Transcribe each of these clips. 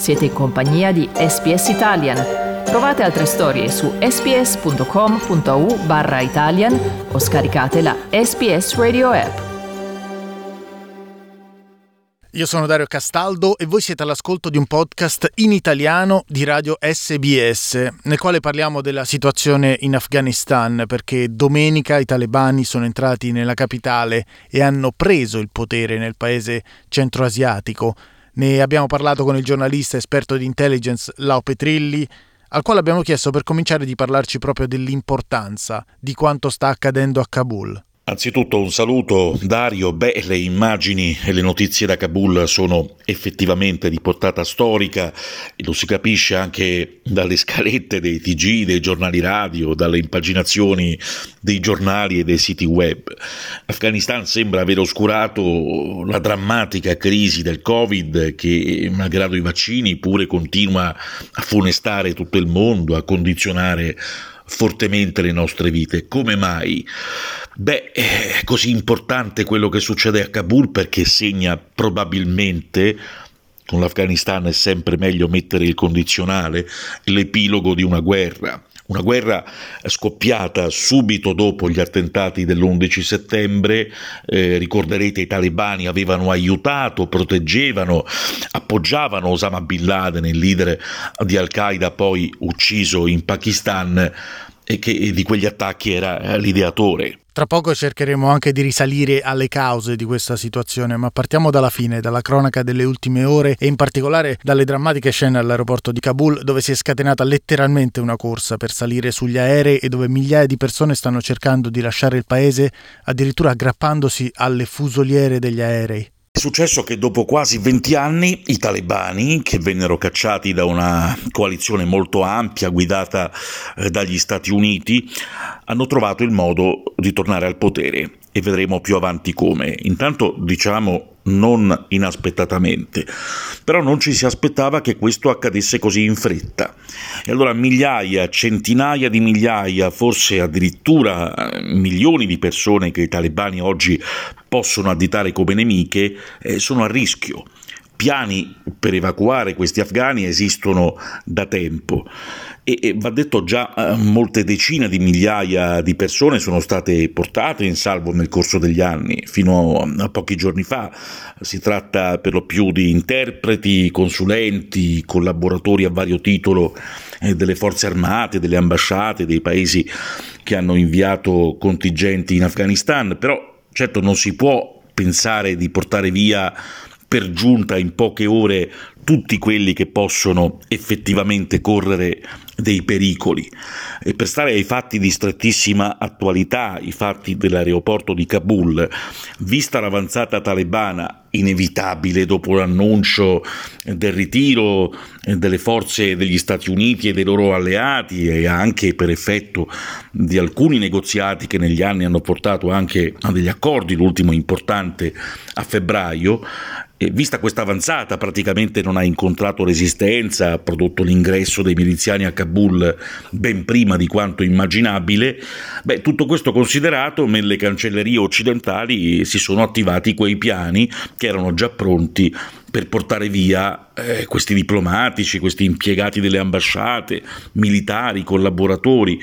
Siete in compagnia di SBS Italian. Trovate altre storie su sbs.com.au/Italian o scaricate la SBS Radio app. Io sono Dario Castaldo e voi siete all'ascolto di un podcast in italiano di Radio SBS, nel quale parliamo della situazione in Afghanistan, perché domenica i talebani sono entrati nella capitale e hanno preso il potere nel paese centroasiatico. Ne abbiamo parlato con il giornalista esperto di intelligence Lau Petrilli, al quale abbiamo chiesto per cominciare di parlarci proprio dell'importanza di quanto sta accadendo a Kabul. Anzitutto un saluto Dario. Le immagini e le notizie da Kabul sono effettivamente di portata storica e lo si capisce anche dalle scalette dei TG, dei giornali radio, dalle impaginazioni dei giornali e dei siti web. Afghanistan sembra aver oscurato la drammatica crisi del Covid che, malgrado i vaccini, pure continua a funestare tutto il mondo, a condizionare fortemente le nostre vite. Come mai? È così importante quello che succede a Kabul perché segna probabilmente, con l'Afghanistan è sempre meglio mettere il condizionale, l'epilogo di una guerra scoppiata subito dopo gli attentati dell'11 settembre. Ricorderete, i talebani avevano aiutato, proteggevano, appoggiavano Osama Bin Laden, il leader di Al-Qaeda poi ucciso in Pakistan, e che di quegli attacchi era l'ideatore. Tra poco cercheremo anche di risalire alle cause di questa situazione, ma partiamo dalla fine, dalla cronaca delle ultime ore e in particolare dalle drammatiche scene all'aeroporto di Kabul, dove si è scatenata letteralmente una corsa per salire sugli aerei e dove migliaia di persone stanno cercando di lasciare il paese, addirittura aggrappandosi alle fusoliere degli aerei. È successo che dopo quasi 20 anni i talebani, che vennero cacciati da una coalizione molto ampia guidata dagli Stati Uniti, hanno trovato il modo di tornare al potere e vedremo più avanti come. Intanto non inaspettatamente, però non ci si aspettava che questo accadesse così in fretta. E allora migliaia, centinaia di migliaia, forse addirittura milioni di persone che i talebani oggi possono additare come nemiche sono a rischio. Piani per evacuare questi afghani esistono da tempo e va detto già molte decine di migliaia di persone sono state portate in salvo nel corso degli anni. Fino a pochi giorni fa si tratta per lo più di interpreti, consulenti, collaboratori a vario titolo delle forze armate, delle ambasciate, dei paesi che hanno inviato contingenti in Afghanistan. Però certo non si può pensare di portare via per giunta in poche ore tutti quelli che possono effettivamente correre dei pericoli. E per stare ai fatti di strettissima attualità, i fatti dell'aeroporto di Kabul, vista l'avanzata talebana inevitabile dopo l'annuncio del ritiro delle forze degli Stati Uniti e dei loro alleati, e anche per effetto di alcuni negoziati che negli anni hanno portato anche a degli accordi, l'ultimo importante a febbraio, e vista questa avanzata praticamente non ha incontrato resistenza, ha prodotto l'ingresso dei miliziani a Kabul ben prima di quanto immaginabile. Tutto questo considerato, nelle cancellerie occidentali si sono attivati quei piani che erano già pronti per portare via questi diplomatici, questi impiegati delle ambasciate, militari, collaboratori,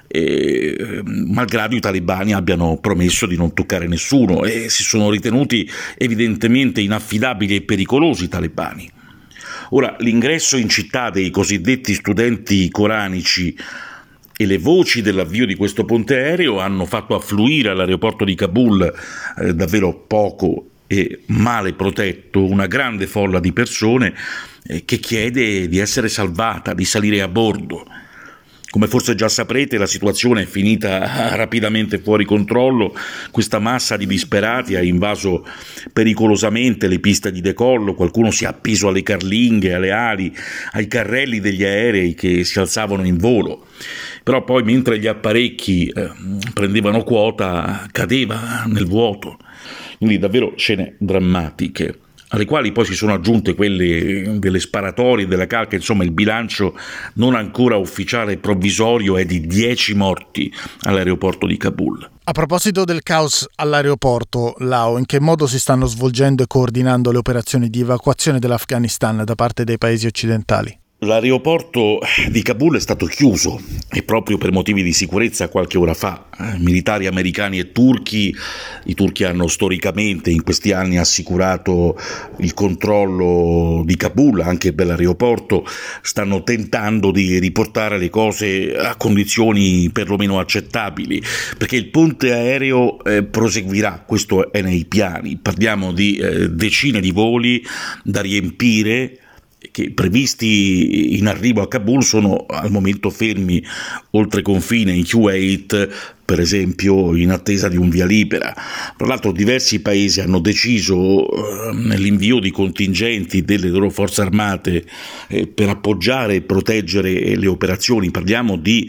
malgrado i talebani abbiano promesso di non toccare nessuno e si sono ritenuti evidentemente inaffidabili e pericolosi i talebani. Ora, l'ingresso in città dei cosiddetti studenti coranici e le voci dell'avvio di questo ponte aereo hanno fatto affluire all'aeroporto di Kabul davvero poco e male protetto una grande folla di persone che chiede di essere salvata, di salire a bordo. Come forse già saprete, la situazione è finita rapidamente fuori controllo. Questa massa di disperati ha invaso pericolosamente le piste di decollo, qualcuno si è appeso alle carlinghe, alle ali, ai carrelli degli aerei che si alzavano in volo. Però poi, mentre gli apparecchi prendevano quota, cadeva nel vuoto. Quindi davvero scene drammatiche. alle quali poi si sono aggiunte quelle delle sparatorie, della calca. Insomma, il bilancio non ancora ufficiale e provvisorio è di 10 morti all'aeroporto di Kabul. A proposito del caos all'aeroporto, Lau, in che modo si stanno svolgendo e coordinando le operazioni di evacuazione dell'Afghanistan da parte dei paesi occidentali? L'aeroporto di Kabul è stato chiuso e proprio per motivi di sicurezza qualche ora fa. Militari americani e turchi, i turchi hanno storicamente in questi anni assicurato il controllo di Kabul anche per l'aeroporto, stanno tentando di riportare le cose a condizioni perlomeno accettabili, perché il ponte aereo proseguirà, questo è nei piani, parliamo di decine di voli da riempire, che previsti in arrivo a Kabul sono al momento fermi oltre confine in Kuwait, per esempio, in attesa di un via libera. Tra l'altro diversi paesi hanno deciso l'invio di contingenti delle loro forze armate per appoggiare e proteggere le operazioni, parliamo di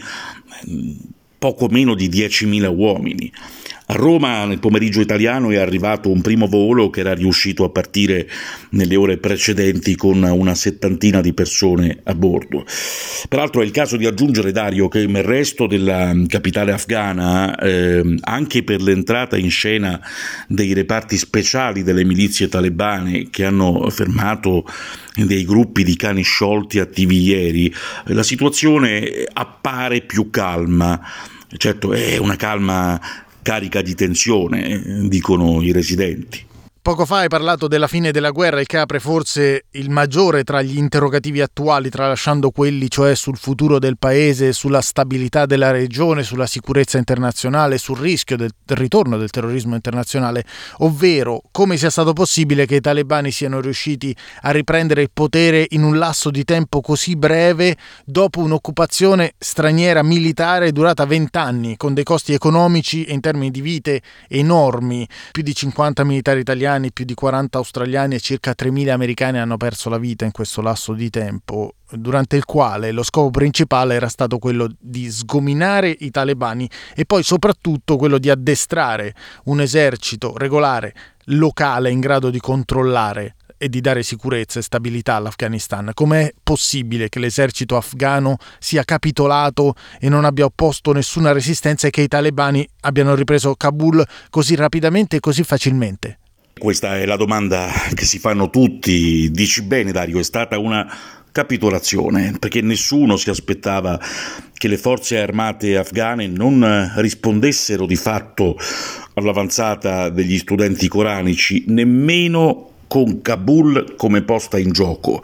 poco meno di 10.000 uomini. A Roma nel pomeriggio italiano è arrivato un primo volo che era riuscito a partire nelle ore precedenti con una 70 di persone a bordo. Peraltro è il caso di aggiungere, Dario, che nel resto della capitale afghana, anche per l'entrata in scena dei reparti speciali delle milizie talebane che hanno fermato dei gruppi di cani sciolti attivi ieri, la situazione appare più calma. Certo, è una calma carica di tensione, dicono i residenti. Poco fa hai parlato della fine della guerra, il che apre forse il maggiore tra gli interrogativi attuali, tralasciando quelli cioè sul futuro del paese, sulla stabilità della regione, sulla sicurezza internazionale, sul rischio del ritorno del terrorismo internazionale, ovvero come sia stato possibile che i talebani siano riusciti a riprendere il potere in un lasso di tempo così breve dopo un'occupazione straniera militare durata 20 anni, con dei costi economici e in termini di vite enormi, più di 50 militari italiani, più di 40 australiani e circa 3.000 americani hanno perso la vita in questo lasso di tempo, durante il quale lo scopo principale era stato quello di sgominare i talebani e poi soprattutto quello di addestrare un esercito regolare, locale, in grado di controllare e di dare sicurezza e stabilità all'Afghanistan. Com'è possibile che l'esercito afghano sia capitolato e non abbia opposto nessuna resistenza e che i talebani abbiano ripreso Kabul così rapidamente e così facilmente? Questa è la domanda che si fanno tutti. Dici bene, Dario, è stata una capitolazione, perché nessuno si aspettava che le forze armate afghane non rispondessero di fatto all'avanzata degli studenti coranici, nemmeno con Kabul come posta in gioco,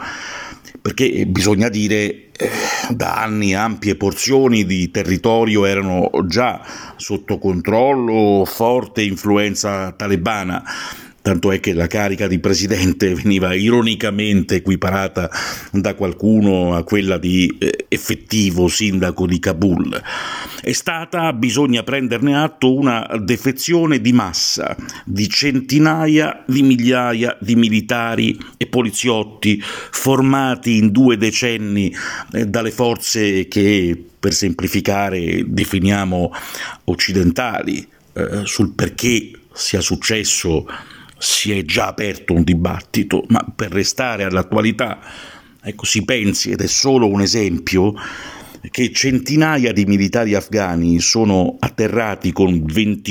perché bisogna dire da anni ampie porzioni di territorio erano già sotto controllo, forte influenza talebana. Tanto è che la carica di presidente veniva ironicamente equiparata da qualcuno a quella di effettivo sindaco di Kabul. È stata, bisogna prenderne atto, una defezione di massa di centinaia di migliaia di militari e poliziotti formati in 2 decenni dalle forze che, per semplificare, definiamo occidentali. Sul perché sia successo si è già aperto un dibattito, ma per restare all'attualità, ecco, si pensi, ed è solo un esempio, che centinaia di militari afghani sono atterrati con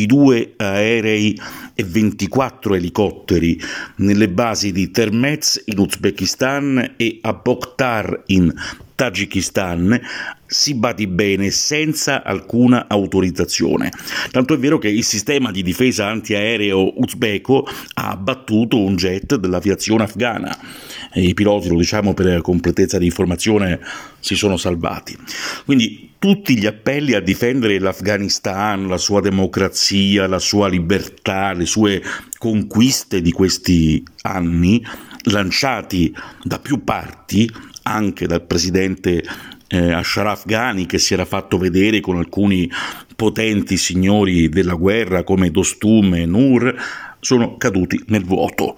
22 aerei e 24 elicotteri nelle basi di Termez in Uzbekistan e a Bokhtar in Tagikistan, si badi bene, senza alcuna autorizzazione. Tanto è vero che il sistema di difesa antiaereo uzbeko ha abbattuto un jet dell'aviazione afghana e i piloti, lo diciamo per completezza di informazione, si sono salvati. Quindi tutti gli appelli a difendere l'Afghanistan, la sua democrazia, la sua libertà, le sue conquiste di questi anni, lanciati da più parti, anche dal presidente Ashraf Ghani, che si era fatto vedere con alcuni potenti signori della guerra come Dostum e Nur, sono caduti nel vuoto.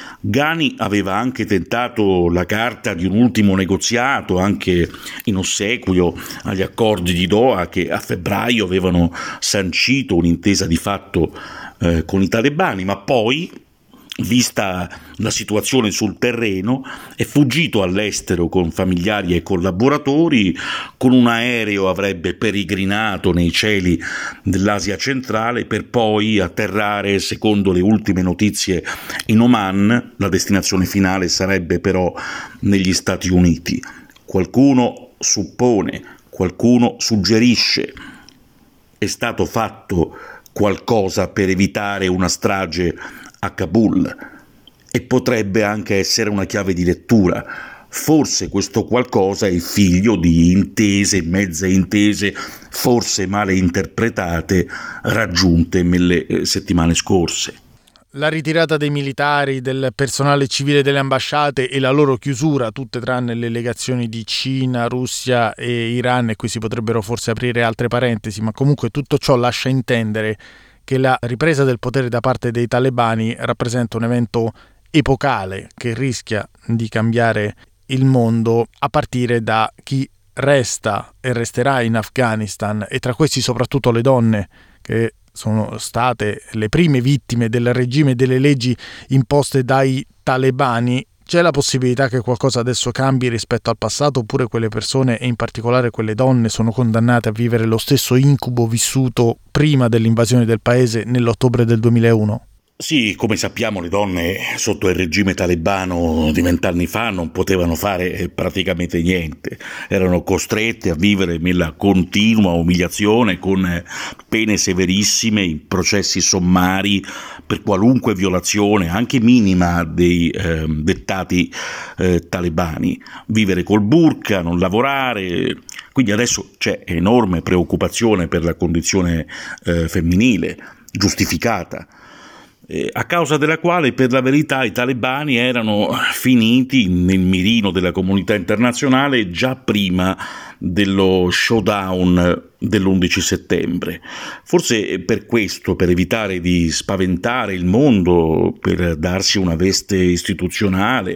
Ghani aveva anche tentato la carta di un ultimo negoziato, anche in ossequio agli accordi di Doha che a febbraio avevano sancito un'intesa di fatto con i talebani, ma poi vista la situazione sul terreno, è fuggito all'estero con familiari e collaboratori, con un aereo avrebbe peregrinato nei cieli dell'Asia centrale per poi atterrare, secondo le ultime notizie, in Oman. La destinazione finale sarebbe però negli Stati Uniti. Qualcuno suppone, qualcuno suggerisce: è stato fatto qualcosa per evitare una strage a Kabul, e potrebbe anche essere una chiave di lettura. Forse questo qualcosa è figlio di intese, mezze intese, forse male interpretate, raggiunte nelle settimane scorse. La ritirata dei militari, del personale civile delle ambasciate e la loro chiusura, tutte tranne le legazioni di Cina, Russia e Iran, e qui si potrebbero forse aprire altre parentesi, ma comunque tutto ciò lascia intendere che la ripresa del potere da parte dei talebani rappresenta un evento epocale che rischia di cambiare il mondo, a partire da chi resta e resterà in Afghanistan, e tra questi soprattutto le donne, che sono state le prime vittime del regime e delle leggi imposte dai talebani. C'è la possibilità che qualcosa adesso cambi rispetto al passato, oppure quelle persone, e in particolare quelle donne, sono condannate a vivere lo stesso incubo vissuto prima dell'invasione del paese nell'ottobre del 2001? Sì, come sappiamo, le donne sotto il regime talebano di 20 anni fa non potevano fare praticamente niente, erano costrette a vivere nella continua umiliazione, con pene severissime, in processi sommari per qualunque violazione, anche minima, dei dettati talebani. Vivere col burqa, non lavorare. Quindi adesso c'è enorme preoccupazione per la condizione femminile, giustificata, a causa della quale, per la verità, i talebani erano finiti nel mirino della comunità internazionale già prima dello showdown dell'11 settembre. Forse per questo, per evitare di spaventare il mondo, per darsi una veste istituzionale,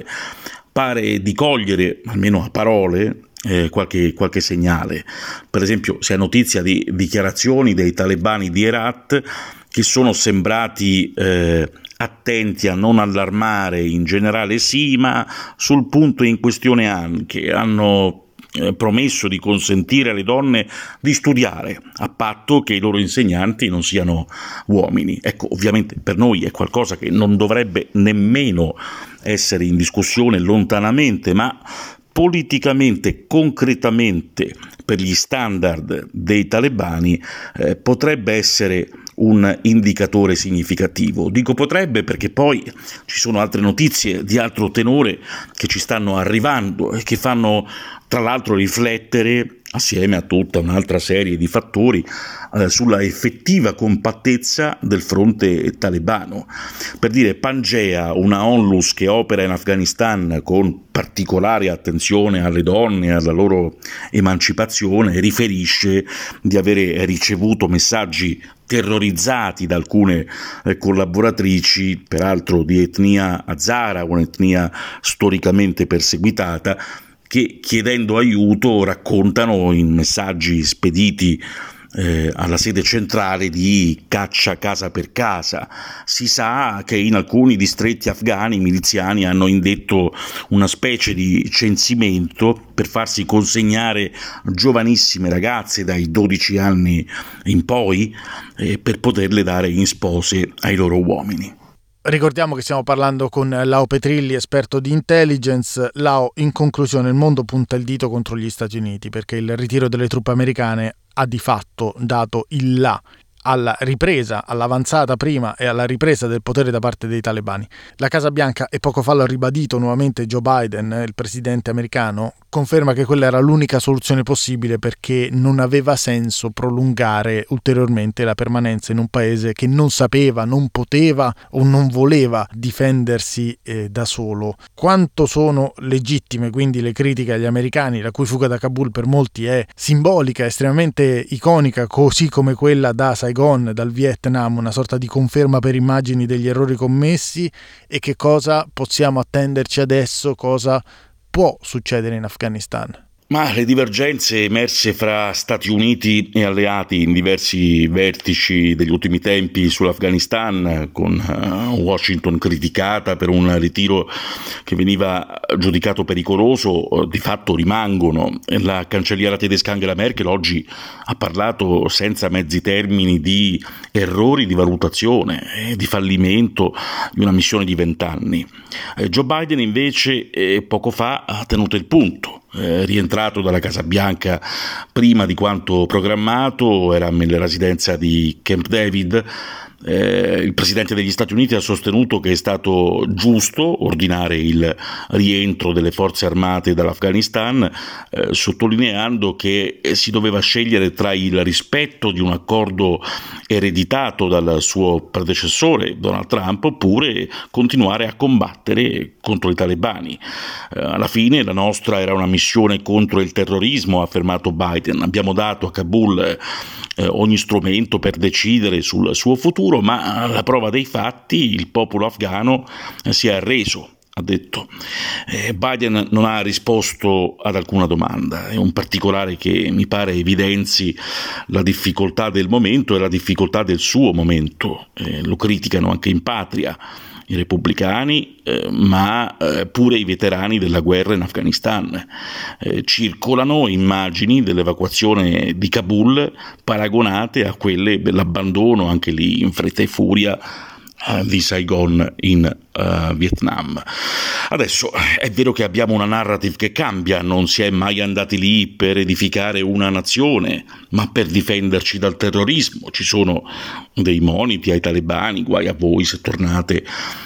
pare di cogliere, almeno a parole, qualche segnale. Per esempio, si ha notizia di dichiarazioni dei talebani di Herat che sono sembrati attenti a non allarmare in generale, sì, ma sul punto in questione anche hanno promesso di consentire alle donne di studiare, a patto che i loro insegnanti non siano uomini. Ecco, ovviamente per noi è qualcosa che non dovrebbe nemmeno essere in discussione lontanamente, ma politicamente, concretamente, per gli standard dei talebani, potrebbe essere un indicatore significativo. Dico potrebbe perché poi ci sono altre notizie di altro tenore che ci stanno arrivando e che fanno tra l'altro riflettere, assieme a tutta un'altra serie di fattori, sulla effettiva compattezza del fronte talebano. Per dire, Pangea, una onlus che opera in Afghanistan con particolare attenzione alle donne e alla loro emancipazione, riferisce di avere ricevuto messaggi terrorizzati da alcune collaboratrici, peraltro di etnia hazara, un'etnia storicamente perseguitata, che, chiedendo aiuto, raccontano in messaggi spediti alla sede centrale di caccia casa per casa. Si sa che in alcuni distretti afghani i miliziani hanno indetto una specie di censimento per farsi consegnare giovanissime ragazze dai 12 anni in poi, per poterle dare in spose ai loro uomini. Ricordiamo che stiamo parlando con Lao Petrilli, esperto di intelligence. Lao, in conclusione, il mondo punta il dito contro gli Stati Uniti perché il ritiro delle truppe americane ha di fatto dato il là alla ripresa, all'avanzata prima e alla ripresa del potere da parte dei talebani. La Casa Bianca, e poco fa l'ha ribadito nuovamente Joe Biden, il presidente americano, conferma che quella era l'unica soluzione possibile perché non aveva senso prolungare ulteriormente la permanenza in un paese che non sapeva, non poteva o non voleva difendersi da solo. Quanto sono legittime quindi le critiche agli americani, la cui fuga da Kabul per molti è simbolica, estremamente iconica, così come quella da Saigon, dal Vietnam, una sorta di conferma per immagini degli errori commessi, e che cosa possiamo attenderci adesso, cosa può succedere in Afghanistan? Ma le divergenze emerse fra Stati Uniti e alleati in diversi vertici degli ultimi tempi sull'Afghanistan, con Washington criticata per un ritiro che veniva giudicato pericoloso, di fatto rimangono. La cancelliera tedesca Angela Merkel oggi ha parlato senza mezzi termini di errori di valutazione e di fallimento di una missione di 20 anni. Joe Biden invece poco fa ha tenuto il punto. Rientrato dalla Casa Bianca prima di quanto programmato, era nella residenza di Camp David. Il presidente degli Stati Uniti ha sostenuto che è stato giusto ordinare il rientro delle forze armate dall'Afghanistan, sottolineando che si doveva scegliere tra il rispetto di un accordo ereditato dal suo predecessore Donald Trump oppure continuare a combattere contro i talebani. Alla fine la nostra era una missione contro il terrorismo, ha affermato Biden. Abbiamo dato a Kabul ogni strumento per decidere sul suo futuro, ma alla prova dei fatti il popolo afghano si è arreso, ha detto. Biden non ha risposto ad alcuna domanda, è un particolare che mi pare evidenzi la difficoltà del momento e la difficoltà del suo momento. Lo criticano anche in patria i repubblicani, ma pure i veterani della guerra in Afghanistan. Circolano immagini dell'evacuazione di Kabul paragonate a quelle dell'abbandono, anche lì in fretta e furia, di Saigon in Vietnam. Adesso è vero che abbiamo una narrative che cambia, non si è mai andati lì per edificare una nazione, ma per difenderci dal terrorismo. Ci sono dei moniti ai talebani, guai a voi se tornate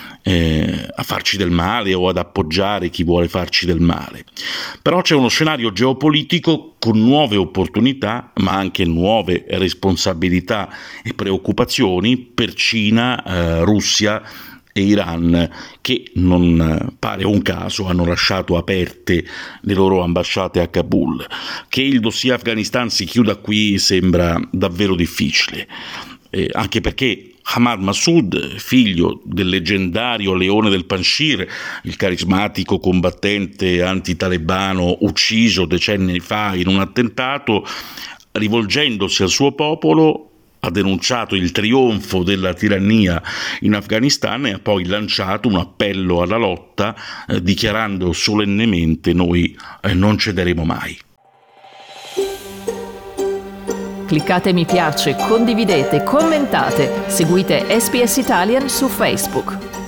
a farci del male o ad appoggiare chi vuole farci del male. Però c'è uno scenario geopolitico con nuove opportunità, ma anche nuove responsabilità e preoccupazioni per Cina, Russia e Iran, che non pare un caso hanno lasciato aperte le loro ambasciate a Kabul. Che il dossier Afghanistan si chiuda qui sembra davvero difficile, anche perché Ahmad Massoud, figlio del leggendario Leone del Panjshir, il carismatico combattente antitalebano ucciso decenni fa in un attentato, rivolgendosi al suo popolo ha denunciato il trionfo della tirannia in Afghanistan e ha poi lanciato un appello alla lotta, dichiarando solennemente: noi non cederemo mai. Cliccate mi piace, condividete, commentate, seguite SBS Italian su Facebook.